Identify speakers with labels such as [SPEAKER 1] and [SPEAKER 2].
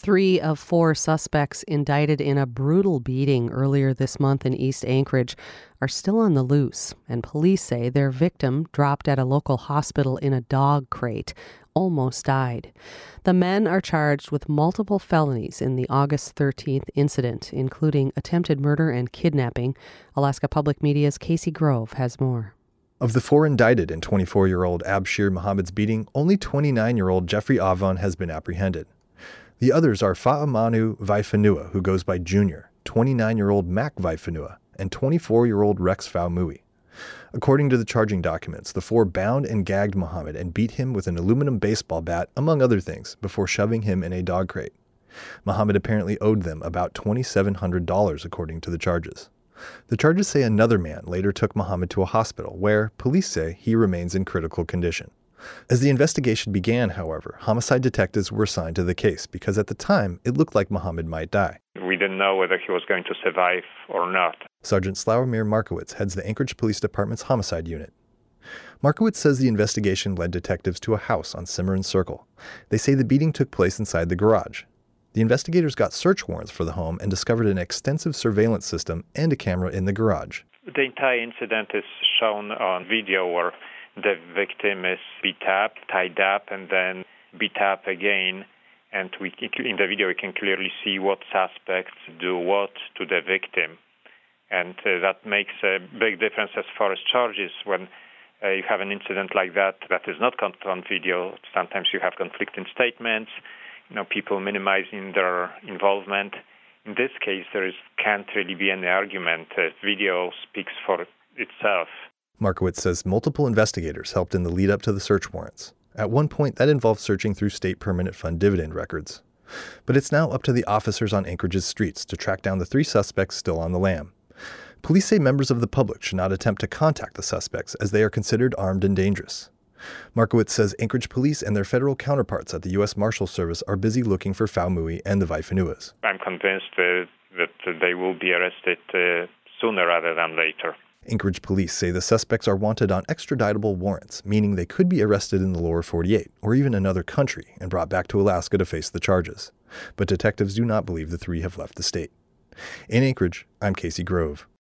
[SPEAKER 1] 3 of 4 suspects indicted in a brutal beating earlier this month in East Anchorage are still on the loose, and police say their victim, dropped at a local hospital in a dog crate, almost died. The men are charged with multiple felonies in the August 13th incident, including attempted murder and kidnapping. Alaska Public Media's Casey Grove has more.
[SPEAKER 2] Of the 4 indicted in 24-year-old Abshir Muhammad's beating, only 29-year-old Jeffrey Avon has been apprehended. The others are Fa'amanu Vaifanua, who goes by Junior, 29-year-old Mac Vaifanua, and 24-year-old Rex Faumui. According to the charging documents, the 4 bound and gagged Muhammad and beat him with an aluminum baseball bat, among other things, before shoving him in a dog crate. Muhammad apparently owed them about $2,700, according to the charges. The charges say another man later took Muhammad to a hospital where, police say, he remains in critical condition. As the investigation began, however, homicide detectives were assigned to the case because at the time, it looked like Muhammad might die.
[SPEAKER 3] We didn't know whether he was going to survive or not.
[SPEAKER 2] Sergeant Slawomir Markowitz heads the Anchorage Police Department's homicide unit. Markowitz says the investigation led detectives to a house on Cimarron Circle. They say the beating took place inside the garage. The investigators got search warrants for the home and discovered an extensive surveillance system and a camera in the garage.
[SPEAKER 3] The entire incident is shown on video where the victim is beat up, tied up, and then beat up again. And in the video, we can clearly see what suspects do what to the victim. And that makes a big difference as far as charges. When you have an incident like that is not caught on video, sometimes you have conflicting statements, people minimizing their involvement. In this case, can't really be any argument. Video speaks for itself.
[SPEAKER 2] Markowitz says multiple investigators helped in the lead up to the search warrants. At one point, that involved searching through state permanent fund dividend records. But it's now up to the officers on Anchorage's streets to track down the 3 suspects still on the lam. Police say members of the public should not attempt to contact the suspects as they are considered armed and dangerous. Markowitz says Anchorage police and their federal counterparts at the U.S. Marshals Service are busy looking for Faumui and the Vaifanuas.
[SPEAKER 3] I'm convinced that they will be arrested sooner rather than later.
[SPEAKER 2] Anchorage police say the suspects are wanted on extraditable warrants, meaning they could be arrested in the lower 48 or even another country and brought back to Alaska to face the charges. But detectives do not believe the 3 have left the state. In Anchorage, I'm Casey Grove.